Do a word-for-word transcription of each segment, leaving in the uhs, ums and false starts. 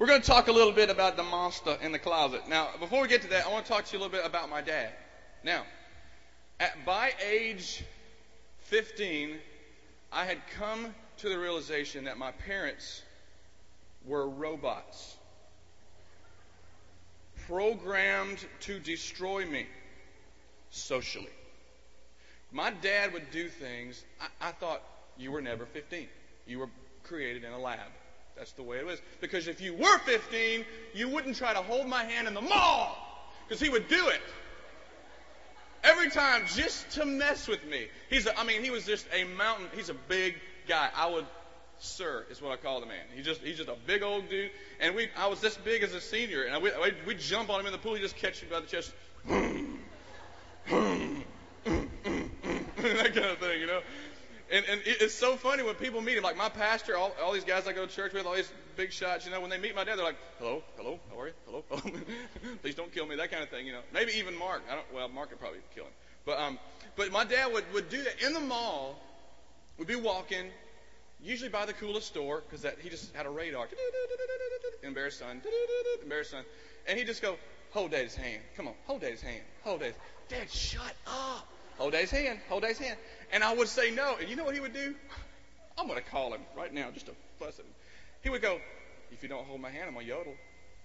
We're going to talk a little bit about the monster in the closet. Now, before we get to that, I want to talk to you a little bit about my dad. Now, at, by age fifteen, I had come to the realization that my parents were robots, programmed to destroy me socially. My dad would do things, I, I thought, you were never fifteen. You were created in a lab. That's the way it was. Because if you were fifteen, you wouldn't try to hold my hand in the mall. Because he would do it. Every time, just to mess with me. He's a, I mean, he was just a mountain. He's a big guy. I would, sir, is what I call the man. He just, he's just a big old dude. And we, I was this big as a senior. And we, we'd jump on him in the pool. He'd just catch me by the chest. That kind of thing, you know. And, and it's so funny when people meet him, like my pastor, all, all these guys I go to church with, all these big shots, you know, when they meet my dad, they're like, hello, hello, how are you? Hello, hello. Please don't kill me, that kind of thing, you know. Maybe even Mark. I don't, well, Mark could probably kill him. But um, but my dad would, would do that. In the mall, we'd be walking, usually by the coolest store, because that he just had a radar. Embarrassed son, embarrassed son. And he'd just go, hold Dad's hand. Come on, hold Dad's hand. Hold Dad's. Dad, shut up. Hold Dad's hand. Hold Dad's hand. And I would say no. And you know what he would do? I'm going to call him right now just to fuss at him. He would go, if you don't hold my hand, I'm going to yodel.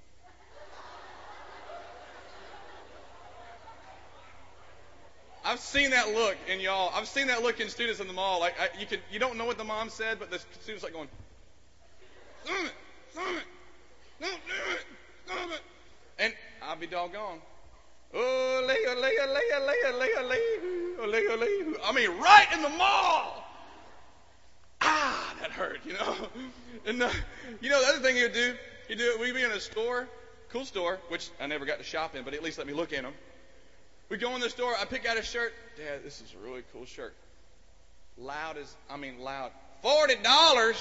I've seen that look in y'all. I've seen that look in students in the mall. Like I, you could, you don't know what the mom said, but the students like going, stop it, stop it, don't do it, stop it. And I'd be doggone. Oh, lay, oh, lay, oh, lay, oh, lay, oh, lay, oh, lay, oh, lay, oh, lay. I mean, right in the mall. Ah, that hurt, you know. And uh, you know the other thing he would do, he'd do it. We'd be in a store, cool store, which I never got to shop in, but at least let me look in them. We'd go in the store. I pick out a shirt. Dad, this is a really cool shirt. Loud as, I mean, loud. Forty dollars.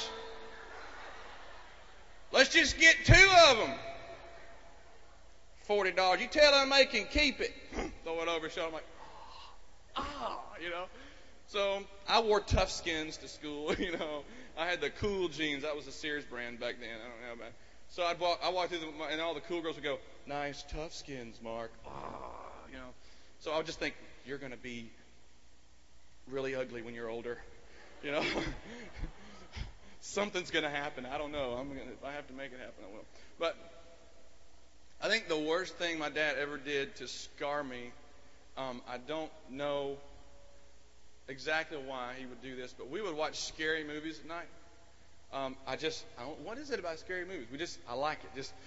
Let's just get two of them. Forty dollars. You tell them they can keep it. Throw it over his shoulder. I'm like, ah, oh, you know. So I wore Tough Skins to school. You know, I had the cool jeans. That was a Sears brand back then. I don't know about. So I'd walk. I walk through the, and all the cool girls would go, "Nice Tough Skins, Mark." Ah, oh, you know. So I would just think, you're going to be really ugly when you're older. You know, something's going to happen. I don't know. I'm gonna, if I have to make it happen, I will. But I think the worst thing my dad ever did to scar me, um, I don't know exactly why he would do this, but we would watch scary movies at night. Um, I just, I don't, what is it about scary movies? We just, I like it. Just,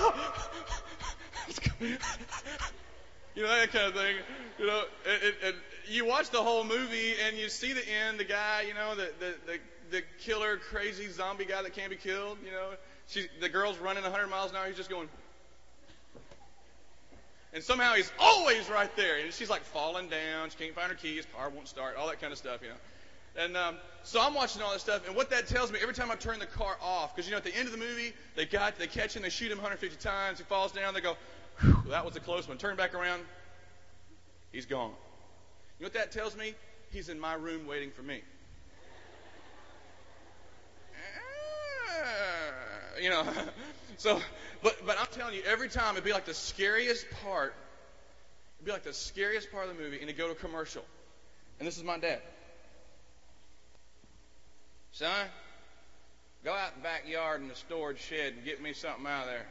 you know, that kind of thing. You know, and, and, and you watch the whole movie and you see the end, the guy, you know, the, the, the, the killer, crazy zombie guy that can't be killed, you know. She, the girl's running one hundred miles an hour, he's just going. And somehow he's always right there. And she's like falling down. She can't find her keys. Car won't start. All that kind of stuff, you know. And um, so I'm watching all that stuff. And what that tells me, every time I turn the car off, because, you know, at the end of the movie, they got, they catch him, they shoot him one hundred fifty times. He falls down. They go, whew, that was a close one. Turn back around. He's gone. You know what that tells me? He's in my room waiting for me. You know, so, but but I'm telling you, every time it'd be like the scariest part. It'd be like the scariest part of the movie, and it'd go to a commercial. And this is my dad. Son, go out in the backyard in the storage shed and get me something out of there.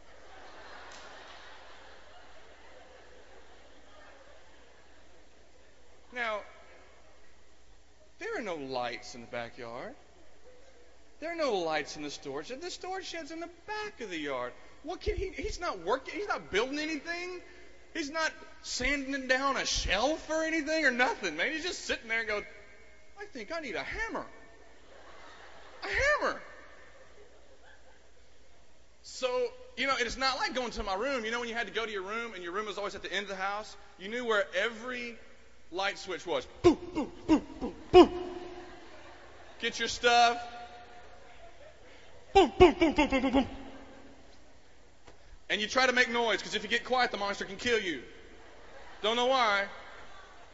Now, there are no lights in the backyard. There are no lights in the storage shed. The storage shed's in the back of the yard. What can he? He's not working. He's not building anything. He's not sanding down a shelf or anything or nothing, man. He's just sitting there and going, I think I need a hammer. A hammer. So, you know, it's not like going to my room. You know when you had to go to your room and your room was always at the end of the house? You knew where every light switch was. Boom, boom, boom, boom, boom. Get your stuff. Boom, boom, boom, boom, boom, boom, boom. And you try to make noise, because if you get quiet, the monster can kill you. Don't know why.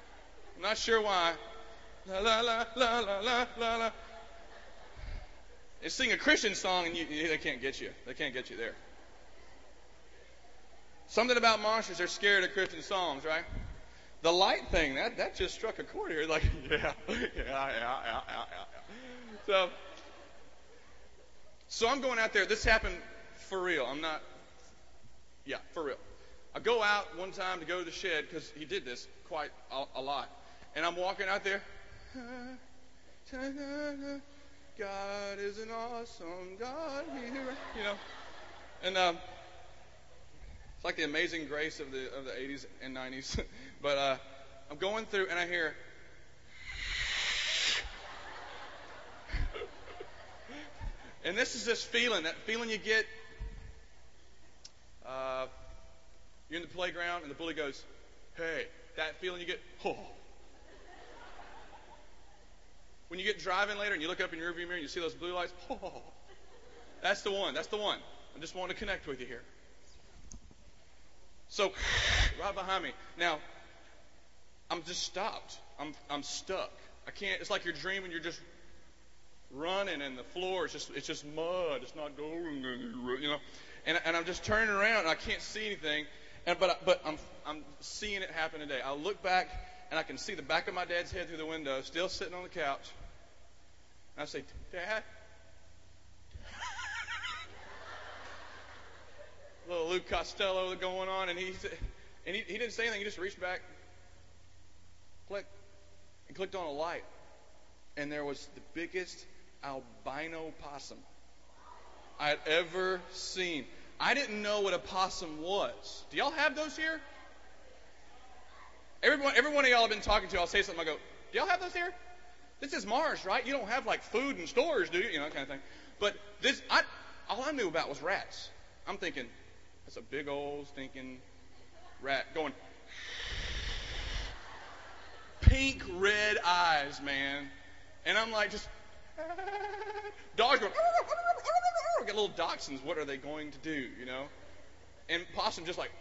I'm not sure why. La, la, la, la, la, la, la, la. They sing a Christian song and you, they can't get you. They can't get you there. Something about monsters, they're scared of Christian songs, right? The light thing, that, that just struck a chord here. Like, yeah, yeah, yeah, yeah, yeah, yeah, yeah. So, so I'm going out there. This happened for real. I'm not, yeah, for real. I go out one time to go to the shed because he did this quite a, a lot. And I'm walking out there. God is an awesome God. You know. And um, it's like the Amazing Grace of the of the eighties and nineties. But uh, I'm going through and I hear. And this is this feeling, that feeling you get. Uh, you're in the playground and the bully goes, "Hey," that feeling you get. Oh. When you get driving later and you look up in your rearview mirror and you see those blue lights, oh, that's the one. That's the one. I just want to connect with you here. So, right behind me. Now, I'm just stopped. I'm I'm stuck. I can't. It's like you're dreaming. You're just running, and the floor is just it's just mud. It's not going, you know. And and I'm just turning around and I can't see anything. And but but I'm I'm seeing it happen today. I look back and I can see the back of my dad's head through the window, still sitting on the couch. And I say, "Dad." Little Luke Costello going on, and he and he, he didn't say anything. He just reached back, click, and clicked on a light, and there was the biggest albino possum I had ever seen. I didn't know what a possum was. Do y'all have those here? Everyone, every one of y'all I've been talking to, I'll say something. I go, "Do y'all have those here? This is Mars, right? You don't have like food in stores, do you? You know, that kind of thing." But this, I, all I knew about was rats. I'm thinking, that's a big old stinking rat going pink red eyes, man. And I'm like, just dogs going, get little dachshunds. What are they going to do? You know? And possum just like.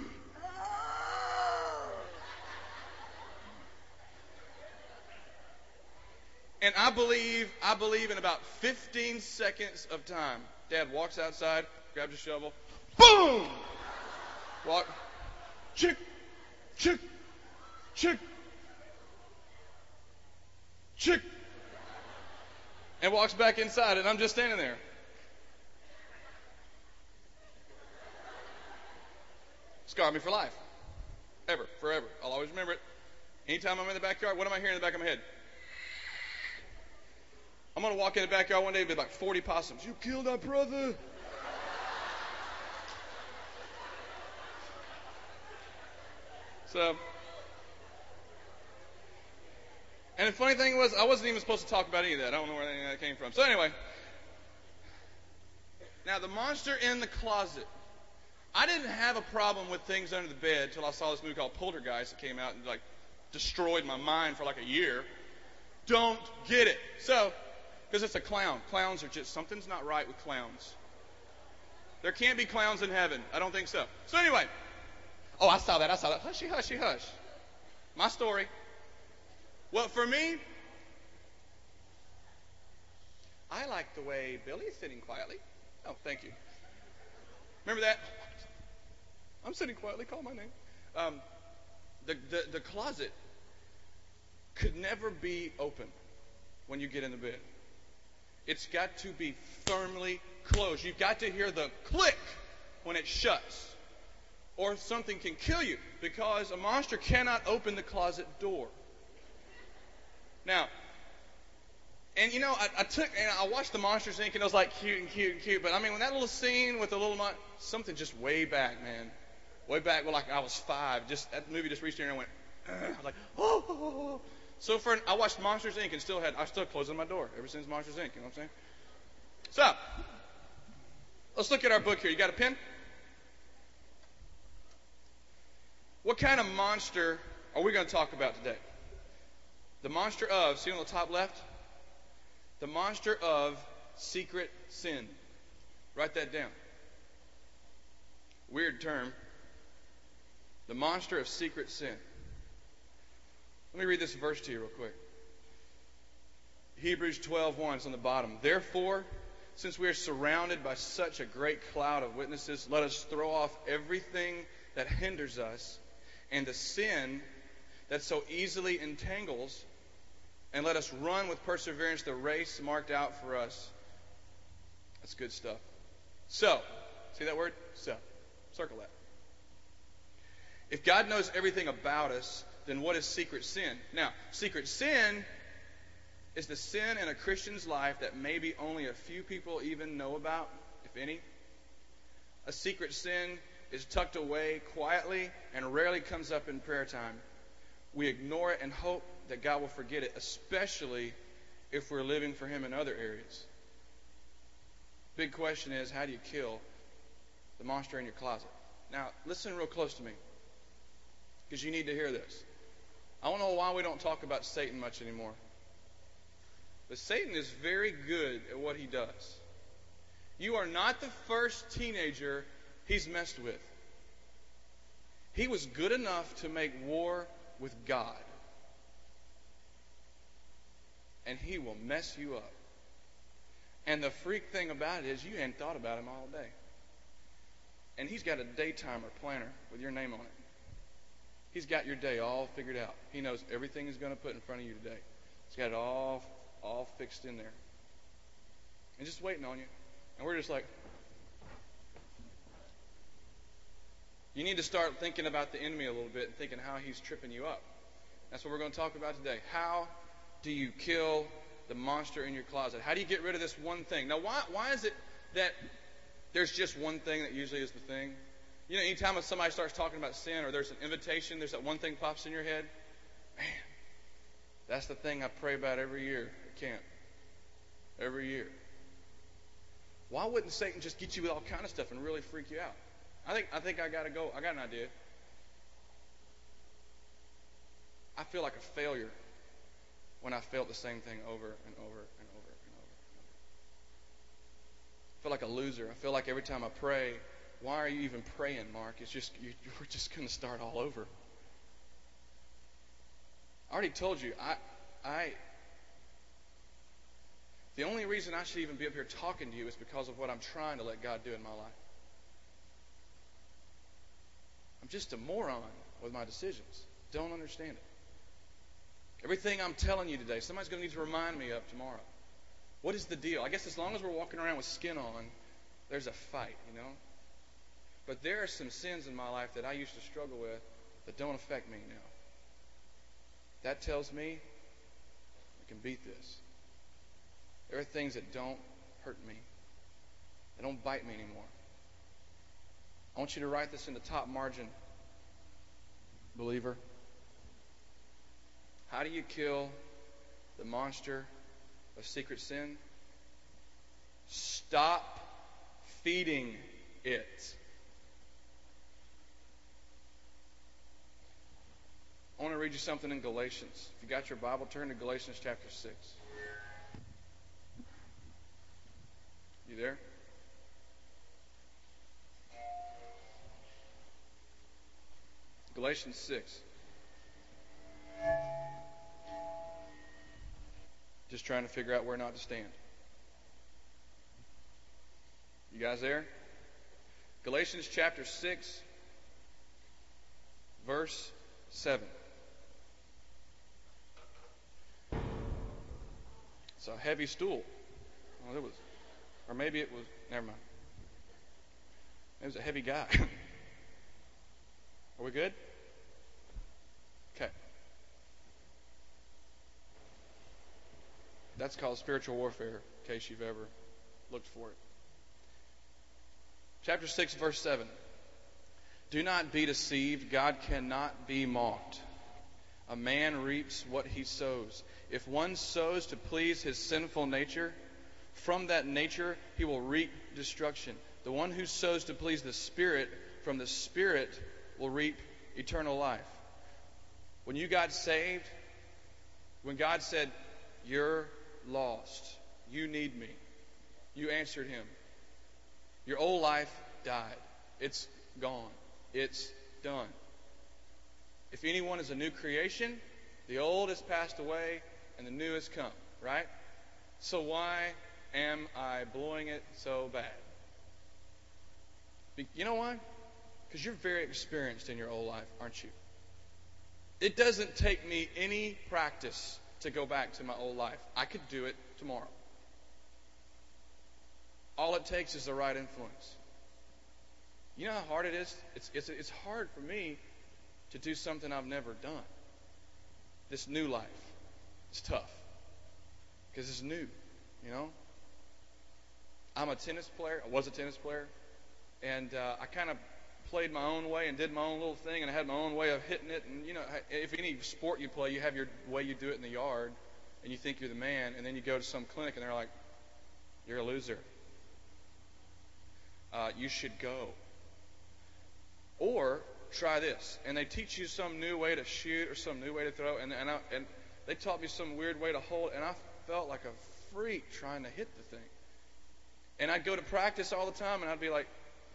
And I believe, I believe in about fifteen seconds of time, Dad walks outside, grabs a shovel, boom! Walk, chick, chick, chick, chick, and walks back inside, and I'm just standing there. Scarred me for life. Ever, forever. I'll always remember it. Anytime I'm in the backyard, what am I hearing in the back of my head? I'm going to walk in the backyard one day and be like forty possums. "You killed our brother." So, and the funny thing was, I wasn't even supposed to talk about any of that. I don't know where any of that came from. So anyway, now the monster in the closet. I didn't have a problem with things under the bed until I saw this movie called Poltergeist that came out and like destroyed my mind for like a year. Don't get it. So, because it's a clown. Clowns are just, something's not right with clowns. There can't be clowns in heaven. I don't think so. So anyway. Oh, I saw that. I saw that. Hushy, hushy, hush. My story. Well, for me, I like the way Billy's sitting quietly. Oh, thank you. Remember that? I'm sitting quietly. Call my name. Um, the, the, the closet could never be open when you get in the bed. It's got to be firmly closed. You've got to hear the click when it shuts. Or something can kill you because a monster cannot open the closet door. Now, and you know, I, I took and I watched the Monsters, Incorporated and it was like cute and cute and cute. But I mean, when that little scene with the little mon- something just way back, man, way back, well, like I was five. Just that movie just reached in and I went, ugh. I was like, oh, oh, oh, oh. So for I watched Monsters, Incorporated and still had I still closing my door ever since Monsters, Incorporated. You know what I'm saying? So let's look at our book here. You got a pen? What kind of monster are we going to talk about today? The monster of, see on the top left? The monster of secret sin. Write that down. Weird term. The monster of secret sin. Let me read this verse to you real quick. Hebrews twelve one is on the bottom. Therefore, since we are surrounded by such a great cloud of witnesses, let us throw off everything that hinders us and the sin that so easily entangles, and let us run with perseverance the race marked out for us. That's good stuff. So, see that word? So. Circle that. If God knows everything about us, then what is secret sin? Now, secret sin is the sin in a Christian's life that maybe only a few people even know about, if any. A secret sin is tucked away quietly and rarely comes up in prayer time. We ignore it and hope that God will forget it, especially if we're living for Him in other areas. Big question is, how do you kill the monster in your closet? Now, listen real close to me, because you need to hear this. I don't know why we don't talk about Satan much anymore. But Satan is very good at what he does. You are not the first teenager he's messed with. He was good enough to make war with God. And he will mess you up. And the freak thing about it is you hadn't thought about him all day. And he's got a daytimer planner with your name on it. He's got your day all figured out. He knows everything he's going to put in front of you today. He's got it all, all fixed in there. And just waiting on you. And we're just like, you need to start thinking about the enemy a little bit and thinking how he's tripping you up. That's what we're going to talk about today. How do you kill the monster in your closet? How do you get rid of this one thing? Now, why, why is it that there's just one thing that usually is the thing? You know, anytime somebody starts talking about sin or there's an invitation, there's that one thing pops in your head. Man, that's the thing I pray about every year at camp. Every year. Why wouldn't Satan just get you with all kind of stuff and really freak you out? I think I think I gotta go. I got an idea. I feel like a failure when I felt the same thing over and over and over and over and over. I feel like a loser. I feel like every time I pray, why are you even praying, Mark? It's just you, we're just going to start all over. I already told you. I, I. The only reason I should even be up here talking to you is because of what I'm trying to let God do in my life. I'm just a moron with my decisions. Don't understand it. Everything I'm telling you today, somebody's going to need to remind me of tomorrow. What is the deal? I guess as long as we're walking around with skin on, there's a fight, you know? But there are some sins in my life that I used to struggle with that don't affect me now. That tells me I can beat this. There are things that don't hurt me. They don't bite me anymore. I want you to write this in the top margin, believer. How do you kill the monster of secret sin? Stop feeding it. I want to read you something in Galatians. If you got your Bible, turn to Galatians chapter six. You there? Galatians six. Just trying to figure out where not to stand. You guys there? Galatians chapter six, verse seven. It's a heavy stool. Well, it was, or maybe it was, never mind. It was a heavy guy. Are we good? Okay. That's called spiritual warfare, in case you've ever looked for it. Chapter six, verse seven. Do not be deceived. God cannot be mocked. A man reaps what he sows. If one sows to please his sinful nature, from that nature he will reap destruction. The one who sows to please the Spirit, from the Spirit will reap eternal life. When you got saved, when God said, you're lost, you need me, you answered Him. Your old life died. It's gone. It's done. If anyone is a new creation, the old has passed away and the new has come, right? So why, am I blowing it so bad? You know why? Because you're very experienced in your old life, aren't you? It doesn't take me any practice to go back to my old life. I could do it tomorrow. All it takes is the right influence. You know how hard it is? It's, it's, it's hard for me to do something I've never done. This new life. It's tough. Because it's new, you know? I'm a tennis player. I was a tennis player. And uh, I kind of played my own way and did my own little thing, and I had my own way of hitting it. And, you know, if any sport you play, you have your way you do it in the yard, and you think you're the man, and then you go to some clinic, and they're like, you're a loser. Uh, you should go. Or try this. And they teach you some new way to shoot or some new way to throw, and, and, I, and they taught me some weird way to hold, and I felt like a freak trying to hit the thing. And I'd go to practice all the time, and I'd be like,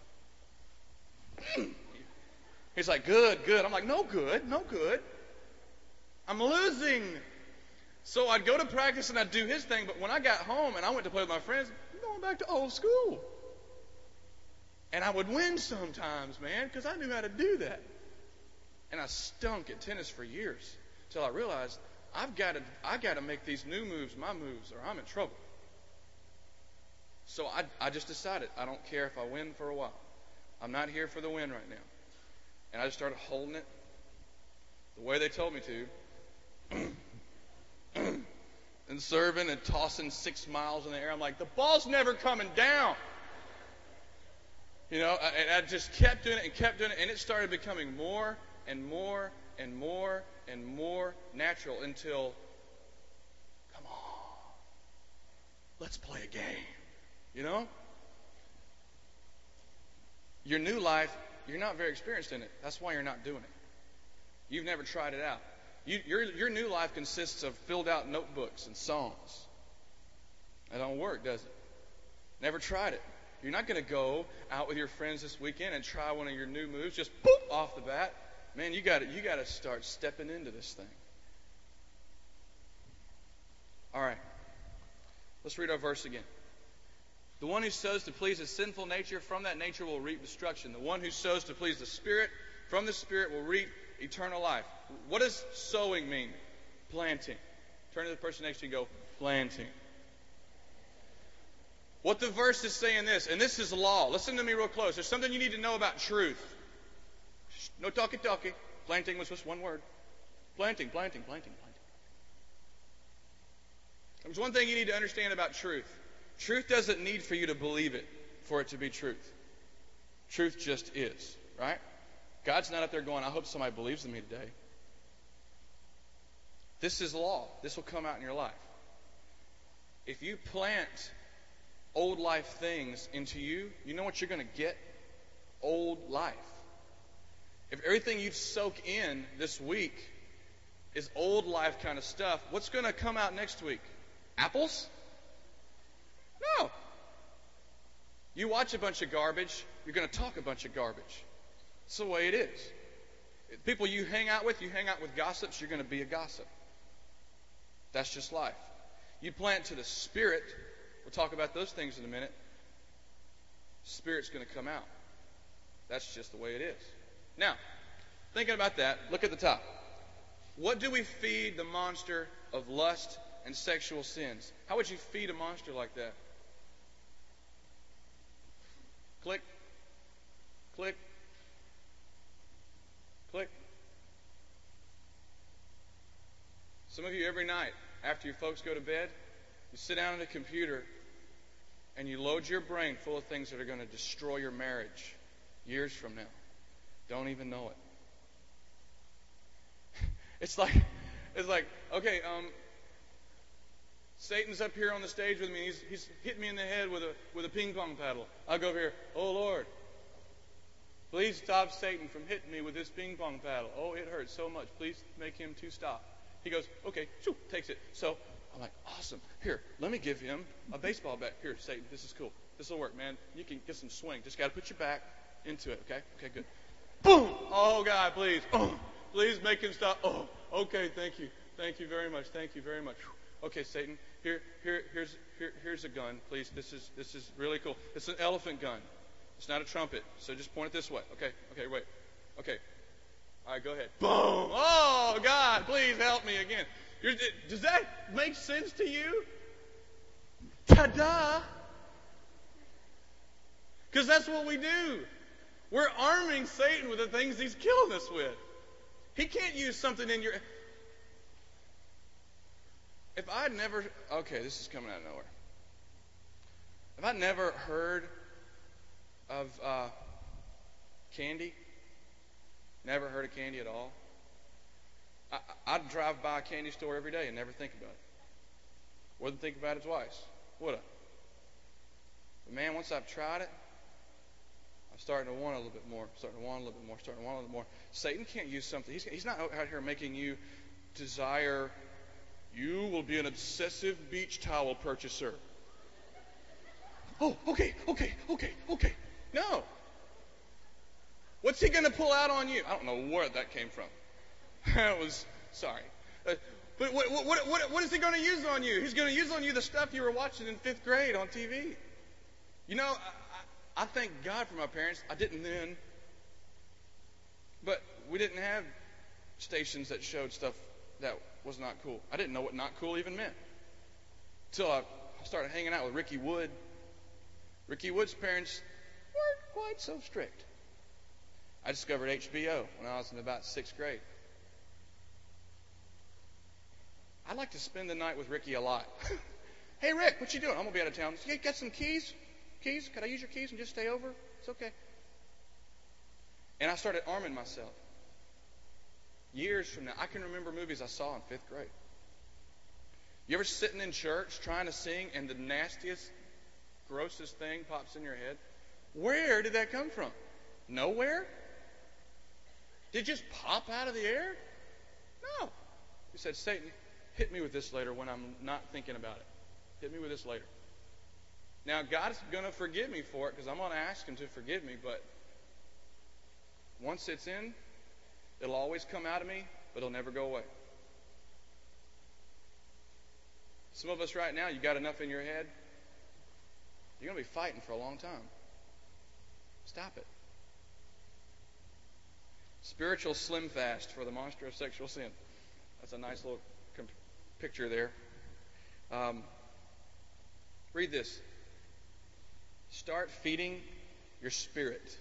he's like, good, good. I'm like, no good, no good. I'm losing. So I'd go to practice and I'd do his thing, but when I got home and I went to play with my friends, I'm going back to old school. And I would win sometimes, man, because I knew how to do that. And I stunk at tennis for years until I realized I've got to, I got to make these new moves my moves, or I'm in trouble. So I, I just decided I don't care if I win for a while. I'm not here for the win right now. And I just started holding it the way they told me to. And serving and tossing six miles in the air. I'm like, the ball's never coming down. You know, and I just kept doing it and kept doing it. And it started becoming more and more and more and more natural until, come on, let's play a game. You know? Your new life, you're not very experienced in it. That's why you're not doing it. You've never tried it out. You, your, your new life consists of filled out notebooks and songs. That don't work, does it? Never tried it. You're not going to go out with your friends this weekend and try one of your new moves, just boop, off the bat. Man, you got you got to start stepping into this thing. All right. Let's read our verse again. The one who sows to please his sinful nature, from that nature will reap destruction. The one who sows to please the Spirit, from the Spirit will reap eternal life. What does sowing mean? Planting. Turn to the person next to you and go, planting. What the verse is saying this, and this is law. Listen to me real close. There's something you need to know about truth. No talky-talky. Planting was just one word. Planting, planting, planting, planting. There's one thing you need to understand about truth. Truth doesn't need for you to believe it for it to be truth. Truth just is, right? God's not up there going, I hope somebody believes in me today. This is law. This will come out in your life. If you plant old life things into you, you know what you're going to get? Old life. If everything you soak in this week is old life kind of stuff, what's going to come out next week? Apples? No. You watch a bunch of garbage, you're going to talk a bunch of garbage. It's the way it is. People you hang out with, you hang out with gossips, you're going to be a gossip. That's just life. You plant to the Spirit, we'll talk about those things in a minute. Spirit's going to come out. That's just the way it is. Now, thinking about that, look at the top. What do we feed the monster of lust and sexual sins? How would you feed a monster like that? Click. Click. Click. Some of you, every night, after your folks go to bed, you sit down at a computer and you load your brain full of things that are going to destroy your marriage years from now. Don't even know it. It's like, it's like, okay, um, Satan's up here on the stage with me. He's, he's hit me in the head with a with a ping pong paddle. I'll go over here. Oh, Lord, please stop Satan from hitting me with this ping pong paddle. Oh, it hurts so much. Please make him to stop. He goes, okay, shoo, takes it. So I'm like, awesome. Here, let me give him a baseball bat. Here, Satan, this is cool. This will work, man. You can get some swing. Just got to put your back into it, okay? Okay, good. Boom! Oh, God, please. Oh, please make him stop. Oh, okay, thank you. Thank you very much. Thank you very much. Okay, Satan, here, here, here's, here, here's a gun, please. This is, this is really cool. It's an elephant gun. It's not a trumpet. So just point it this way. Okay, okay, wait. Okay. All right, go ahead. Boom! Oh, God, please help me again. You're, does that make sense to you? Ta-da! Because that's what we do. We're arming Satan with the things he's killing us with. He can't use something in your... If I'd never... Okay, this is coming out of nowhere. If I'd never heard of uh, candy, never heard of candy at all, I, I'd drive by a candy store every day and never think about it. Wouldn't think about it twice, would I? But man, once I've tried it, I'm starting to want a little bit more, starting to want a little bit more, starting to want a little more. Satan can't use something. He's, he's not out here making you desire, you will be an obsessive beach towel purchaser. Oh, okay, okay, okay, okay. No. What's he going to pull out on you? I don't know where that came from. That was, sorry. Uh, but what, what, what, what is he going to use on you? He's going to use on you the stuff you were watching in fifth grade on T V. You know, I, I thank God for my parents. I didn't then. But we didn't have stations that showed stuff that was not cool. I didn't know what not cool even meant. Until I started hanging out with Ricky Wood. Ricky Wood's parents weren't quite so strict. I discovered H B O when I was in about sixth grade. I'd like to spend the night with Ricky a lot. Hey, Rick, what you doing? I'm going to be out of town. You got some keys? Keys? Could I use your keys and just stay over? It's okay. And I started arming myself. Years from now, I can remember movies I saw in fifth grade. You ever sitting in church trying to sing and the nastiest, grossest thing pops in your head? Where did that come from? Nowhere? Did it just pop out of the air? No. He said, Satan, hit me with this later when I'm not thinking about it. Hit me with this later. Now, God's going to forgive me for it because I'm going to ask him to forgive me, but once it's in, it'll always come out of me, but it'll never go away. Some of us right now, you got enough in your head, you're going to be fighting for a long time. Stop it. Spiritual slim fast for the monster of sexual sin. That's a nice little comp- picture there. Um, read this. Start feeding your spirit.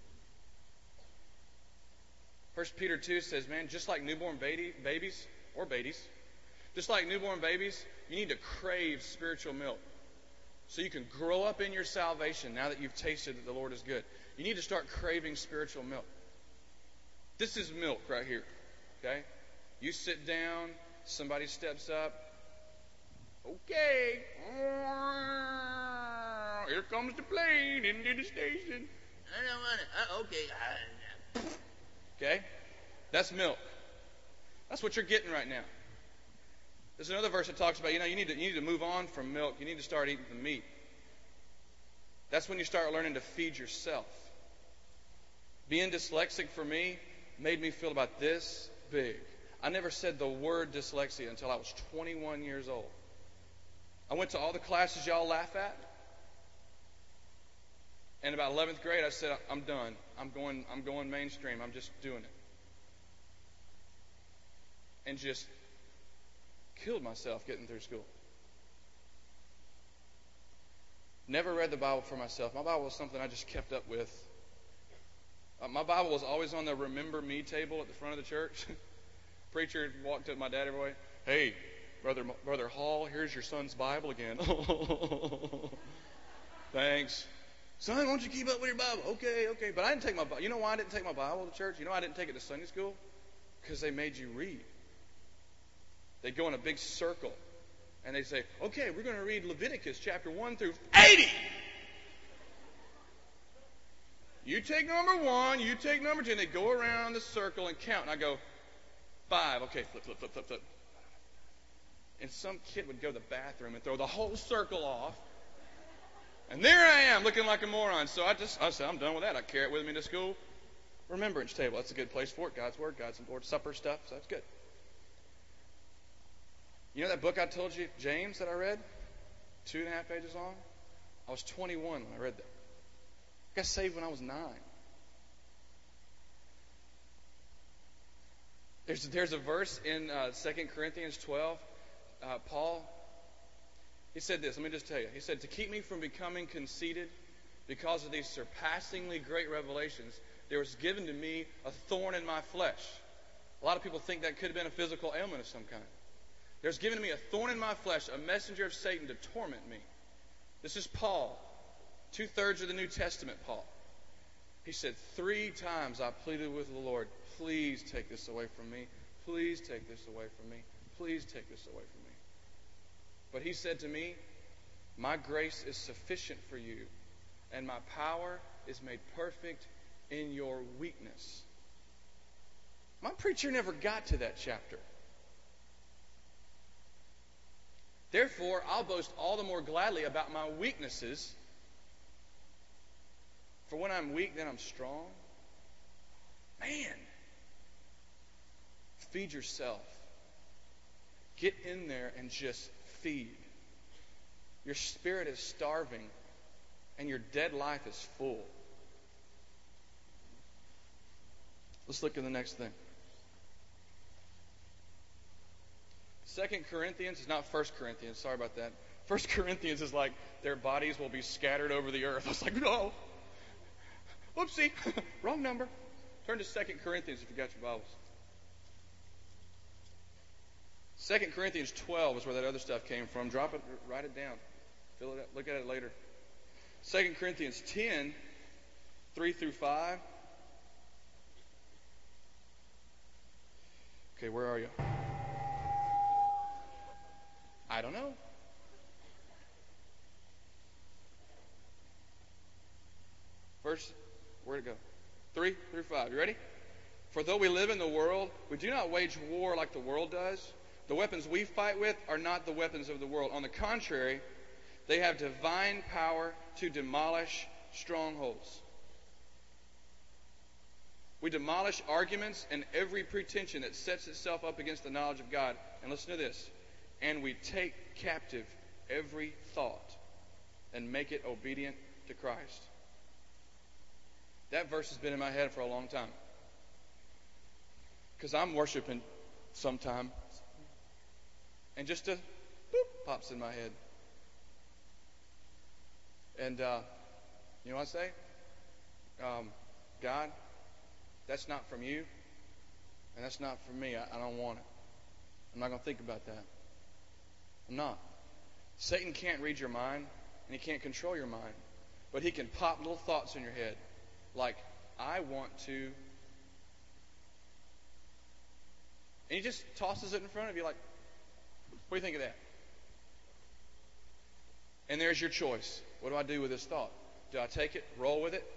First Peter two says, man, just like newborn baby, babies, or babies, just like newborn babies, you need to crave spiritual milk so you can grow up in your salvation now that you've tasted that the Lord is good. You need to start craving spiritual milk. This is milk right here, okay? You sit down, somebody steps up. Okay. Here comes the plane into the station. I don't want it. Uh, okay. Okay? That's milk. That's what you're getting right now. There's another verse that talks about, you know, you need to, you need to move on from milk. You need to start eating the meat. That's when you start learning to feed yourself. Being dyslexic for me made me feel about this big. I never said the word dyslexia until I was twenty-one years old. I went to all the classes y'all laugh at. And about eleventh grade, I said, I'm done. I'm going, I'm going mainstream. I'm just doing it. And just killed myself getting through school. Never read the Bible for myself. My Bible was something I just kept up with. Uh, my Bible was always on the Remember Me table at the front of the church. Preacher walked up to my dad every way. Hey, brother, brother Hall, here's your son's Bible again. Thanks. Son, why don't you keep up with your Bible? Okay, okay. But I didn't take my Bible. You know why I didn't take my Bible to church? You know why I didn't take it to Sunday school? Because they made you read. They'd go in a big circle. And they'd say, okay, we're going to read Leviticus chapter one through eighty. You take number one, you take number two, and they go around the circle and count. And I go, five. Okay, flip, flip, flip, flip, flip. And some kid would go to the bathroom and throw the whole circle off. And there I am, looking like a moron. So I just, I said, I'm done with that. I carry it with me to school. Remembrance table, that's a good place for it. God's Word, God's Lord Supper stuff, so that's good. You know that book I told you, James, that I read? Two and a half pages long? I was twenty-one when I read that. I got saved when I was nine. There's, there's a verse in uh, Second Corinthians twelve. Uh, Paul, he said this. Let me just tell you. He said, to keep me from becoming conceited because of these surpassingly great revelations, there was given to me a thorn in my flesh. A lot of people think that could have been a physical ailment of some kind. There's given to me a thorn in my flesh, a messenger of Satan to torment me. This is Paul, two-thirds of the New Testament Paul. He said, three times I pleaded with the Lord, please take this away from me. Please take this away from me. Please take this away from me. But he said to me, my grace is sufficient for you, and my power is made perfect in your weakness. My preacher never got to that chapter. Therefore, I'll boast all the more gladly about my weaknesses. For when I'm weak, then I'm strong. Man, feed yourself. Get in there and just feed. Your spirit is starving, and your dead life is full. Let's look at the next thing. Second Corinthians is not First Corinthians. Sorry about that. First Corinthians is like their bodies will be scattered over the earth. I was like, no. Whoopsie. Wrong number. Turn to Second Corinthians if you got your Bibles. Second Corinthians twelve is where that other stuff came from. Drop it, write it down. Fill it up. Look at it later. Second Corinthians ten, three through five. Okay, where are you? I don't know. Verse, where'd it go? Three through five. You ready? For though we live in the world, we do not wage war like the world does. The weapons we fight with are not the weapons of the world. On the contrary, they have divine power to demolish strongholds. We demolish arguments and every pretension that sets itself up against the knowledge of God. And listen to this. And we take captive every thought and make it obedient to Christ. That verse has been in my head for a long time. Because I'm worshiping sometime. And just a boop pops in my head. And uh, you know what I say? Um, God, that's not from you. And that's not from me. I, I don't want it. I'm not going to think about that. I'm not. Satan can't read your mind, and he can't control your mind. But he can pop little thoughts in your head. Like, I want to. And he just tosses it in front of you like, what do you think of that? And there's your choice. What do I do with this thought? Do I take it, roll with it,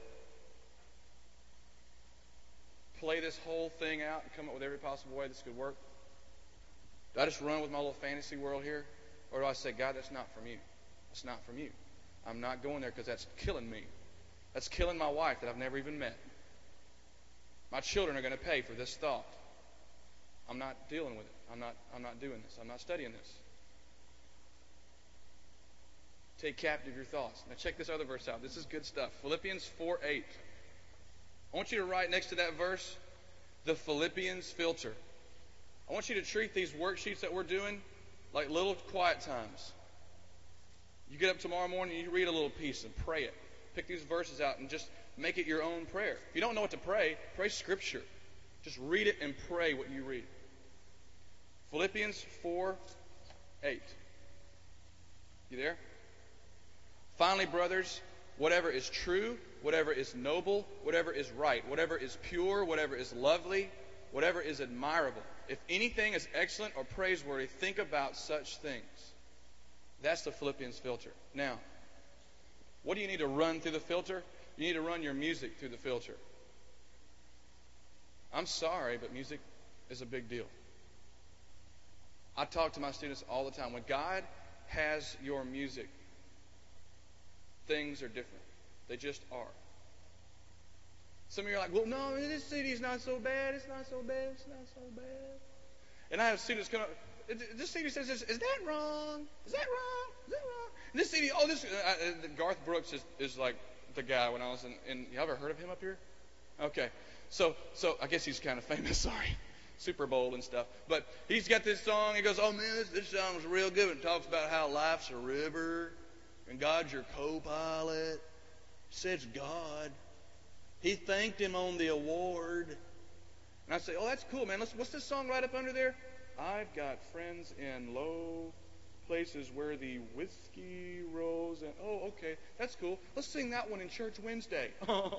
play this whole thing out and come up with every possible way this could work? Do I just run with my little fantasy world here? Or do I say, God, that's not from you. That's not from you. I'm not going there because that's killing me. That's killing my wife that I've never even met. My children are going to pay for this thought. I'm not dealing with it. I'm not, I'm not doing this. I'm not studying this. Take captive your thoughts. Now check this other verse out. This is good stuff. Philippians four eight. I want you to write next to that verse, the Philippians filter. I want you to treat these worksheets that we're doing like little quiet times. You get up tomorrow morning and you read a little piece and pray it. Pick these verses out and just make it your own prayer. If you don't know what to pray, pray Scripture. Just read it and pray what you read. Philippians four eight. You there? Finally, brothers, whatever is true, whatever is noble, whatever is right, whatever is pure, whatever is lovely, whatever is admirable, if anything is excellent or praiseworthy, think about such things. That's the Philippians filter. Now, what do you need to run through the filter? You need to run your music through the filter. I'm sorry, but music is a big deal. I talk to my students all the time. When God has your music, things are different. They just are. Some of you are like, well, no, this C D's not so bad. It's not so bad. It's not so bad. And I have students come up, this C D says this. Is that wrong? Is that wrong? Is that wrong? And this C D, oh, this, uh, uh, Garth Brooks is, is like the guy when I was in, in, you ever heard of him up here? Okay. So, so I guess he's kind of famous, sorry. Super Bowl and stuff. But he's got this song. He goes, oh, man, this, this song's real good. It talks about how life's a river and God's your co-pilot. It says God. He thanked him on the award. And I say, oh, that's cool, man. Let's, what's this song right up under there? I've got friends in low places where the whiskey rolls. And oh, okay, that's cool. Let's sing that one in church Wednesday.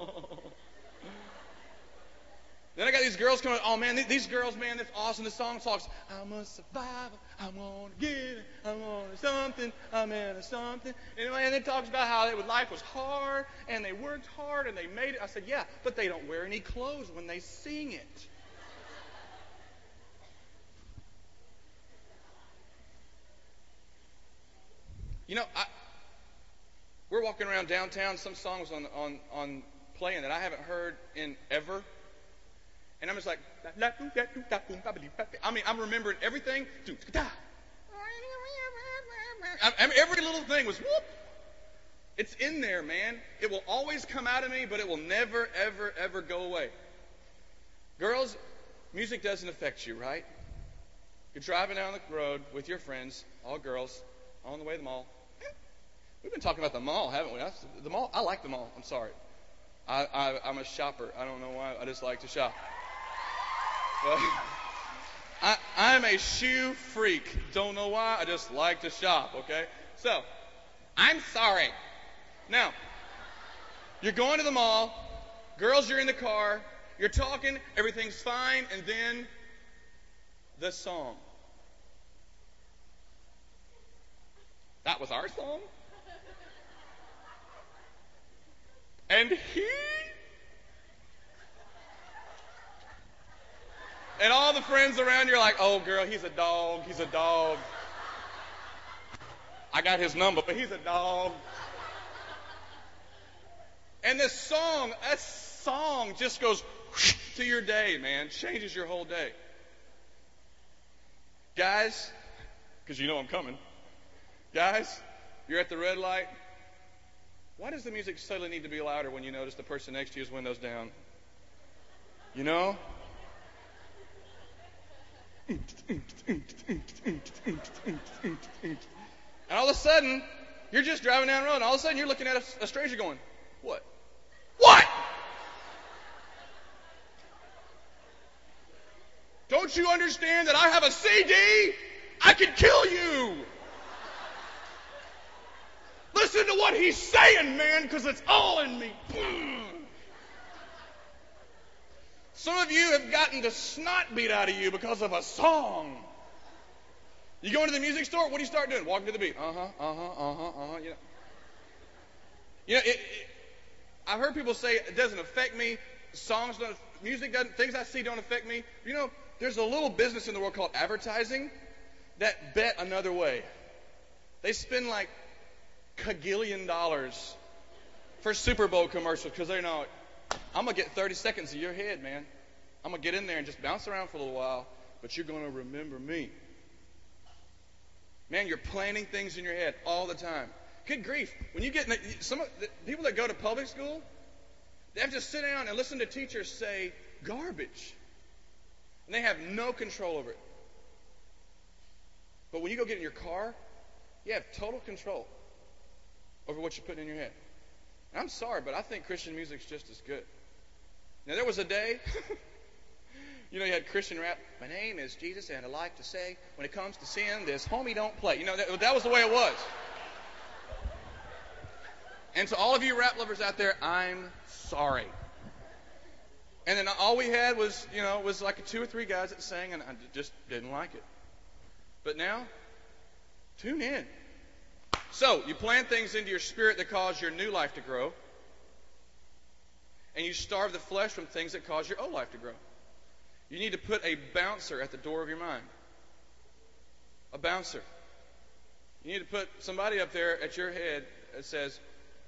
Then I got these girls coming. Oh, man, these girls, man, that's awesome. The song talks, I'm a survivor. I'm going to get it. I'm on to something. I'm into something. Anyway, and it talks about how it, life was hard, and they worked hard, and they made it. I said, yeah, but they don't wear any clothes when they sing it. You know, I, we're walking around downtown. Some songs on on on playing that I haven't heard in ever. And I'm just like, I mean, I'm remembering everything. I mean, every little thing was whoop. It's in there, man. It will always come out of me, but it will never, ever, ever go away. Girls, music doesn't affect you, right? You're driving down the road with your friends, all girls, on the way to the mall. We've been talking about the mall, haven't we? That's, the mall. I like the mall. I'm sorry. I, I, I'm a shopper. I don't know why. I just like to shop. But I, I'm a shoe freak. Don't know why. I just like to shop, okay? So, I'm sorry. Now, you're going to the mall. Girls, you're in the car. You're talking. Everything's fine. And then the song. That was our song? And he... And all the friends around you are like, oh, girl, he's a dog. He's a dog. I got his number, but he's a dog. And this song, that song just goes to your day, man. Changes your whole day. Guys, because you know I'm coming. Guys, you're at the red light. Why does the music suddenly need to be louder when you notice the person next to you's window's down? You know? And all of a sudden, you're just driving down the road, and all of a sudden you're looking at a, a stranger going, what? What? Don't you understand that I have a C D? I can kill you. Listen to what he's saying, man, because it's all in me. Some of you have gotten the snot beat out of you because of a song. You go into the music store, what do you start doing? Walking to the beat. Uh-huh, uh-huh, uh-huh, uh-huh. You know, you know it, it, I've heard people say it doesn't affect me. Songs don't, music doesn't, things I see don't affect me. You know, there's a little business in the world called advertising that bet another way. They spend like kagillion dollars for Super Bowl commercials because they know, I'm going to get thirty seconds of your head, man. I'm going to get in there and just bounce around for a little while, but you're going to remember me. Man, you're planning things in your head all the time. Good grief. When you get in the, some of the people that go to public school, they have to sit down and listen to teachers say garbage. And they have no control over it. But when you go get in your car, you have total control over what you're putting in your head. And I'm sorry, but I think Christian music's just as good. Now, there was a day, you know, you had Christian rap. My name is Jesus, and I like to say, when it comes to sin, this homie don't play. You know, that, that was the way it was. And to all of you rap lovers out there, I'm sorry. And then all we had was, you know, was like two or three guys that sang, and I just didn't like it. But now, tune in. So, you plant things into your spirit that cause your new life to grow. And you starve the flesh from things that cause your old life to grow. You need to put a bouncer at the door of your mind. A bouncer. You need to put somebody up there at your head that says,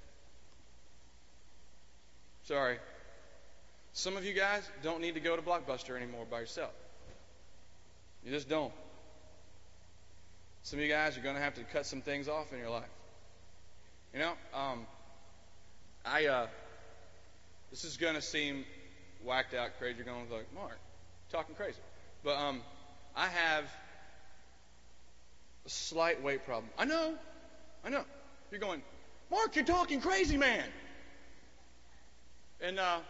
sorry, some of you guys don't need to go to Blockbuster anymore by yourself. You just don't. Some of you guys are going to have to cut some things off in your life. You know, um, I, uh, this is going to seem whacked out, crazy. You're going to be like, Mark, talking crazy. But um, I have a slight weight problem. I know, I know. You're going, Mark, you're talking crazy, man. And uh,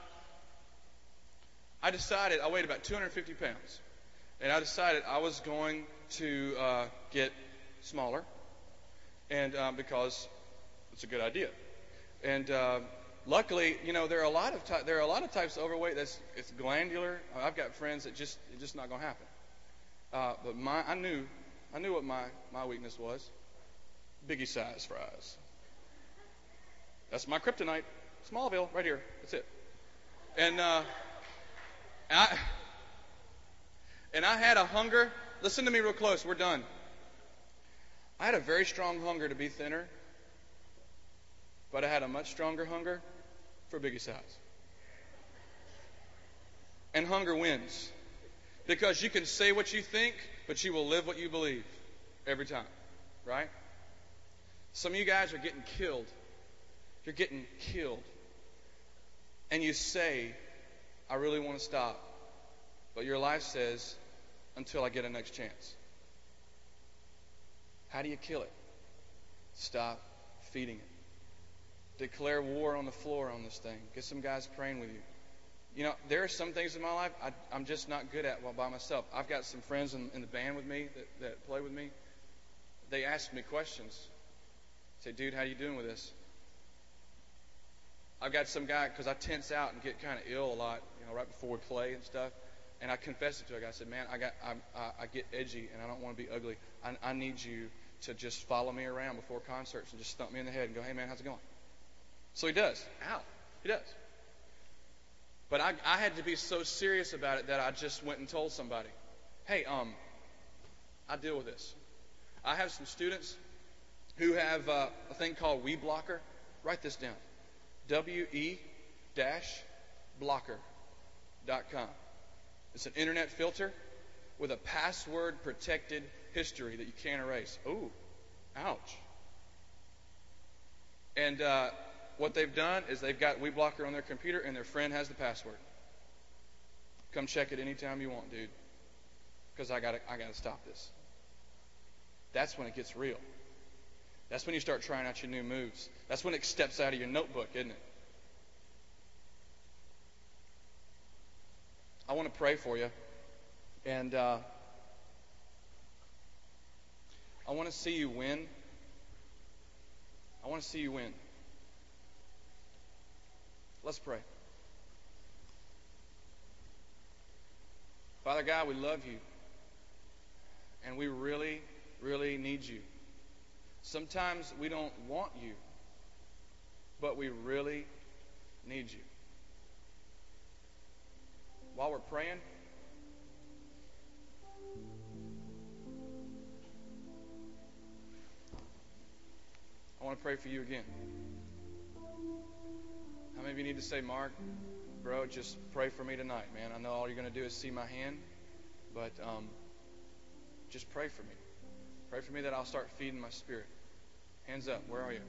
I decided, I weighed about two hundred fifty pounds. And I decided I was going to uh, get smaller, and uh, because it's a good idea. And uh, luckily, you know, there are a lot of ty- there are a lot of types of overweight that's it's glandular. I've got friends that just it's just not going to happen. Uh, but my I knew I knew what my my weakness was. Biggie size fries. That's my kryptonite. Smallville, right here. That's it. And uh, I and I had a hunger. Listen to me real close. We're done. I had a very strong hunger to be thinner, but I had a much stronger hunger for biggie size. And hunger wins. Because you can say what you think, but you will live what you believe every time. Right? Some of you guys are getting killed. You're getting killed. And you say, I really want to stop. But your life says, until I get a next chance. How do you kill it? Stop feeding it. Declare war on the floor on this thing. Get some guys praying with you. You know, there are some things in my life I, I'm just not good at while by myself. I've got some friends in, in the band with me that, that play with me. They ask me questions. Say, dude, how you doing with this? I've got some guy, because I tense out and get kind of ill a lot, you know, right before we play and stuff. And I confessed it to a guy. I said, man, I got, I, I, I get edgy and I don't want to be ugly. I, I need you to just follow me around before concerts and just thump me in the head and go, hey, man, how's it going? So he does. Ow. He does. But I, I had to be so serious about it that I just went and told somebody, hey, um, I deal with this. I have some students who have uh, a thing called WeBlocker. Write this down. W E blocker dot com. It's an internet filter with a password-protected history that you can't erase. Ooh, ouch. And uh, what they've done is they've got WeBlocker on their computer, and their friend has the password. Come check it anytime you want, dude, because I got I got to stop this. That's when it gets real. That's when you start trying out your new moves. That's when it steps out of your notebook, isn't it? I want to pray for you. And uh, I want to see you win. I want to see you win. Let's pray. Father God, we love you. And we really, really need you. Sometimes we don't want you, but we really need you. While we're praying, I want to pray for you again. How many of you need to say, Mark, bro, just pray for me tonight, man. I know all you're going to do is see my hand, but um, just pray for me. Pray for me that I'll start feeding my spirit. Hands up. Where are you?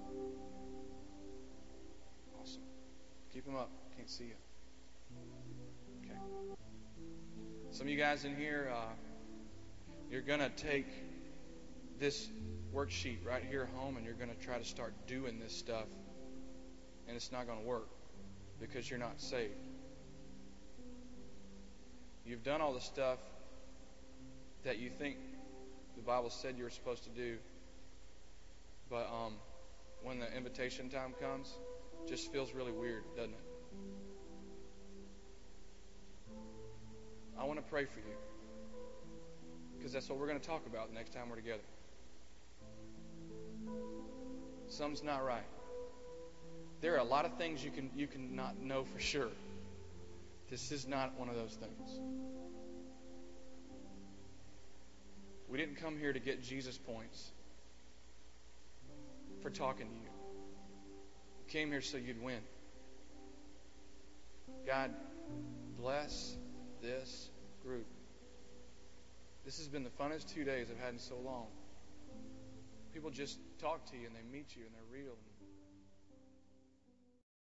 Awesome. Keep them up. Can't see you. Okay. Some of you guys in here, uh, you're going to take this worksheet right here home and you're going to try to start doing this stuff. And it's not going to work because you're not saved. You've done all the stuff that you think the Bible said you were supposed to do. But um, when the invitation time comes, it just feels really weird, doesn't it? I want to pray for you. Because that's what we're going to talk about the next time we're together. Something's not right. There are a lot of things you can you can not know for sure. This is not one of those things. We didn't come here to get Jesus points for talking to you. We came here so you'd win. God, bless this group. This has been the funnest two days I've had in so long. People just talk to you and they meet you and they're real. And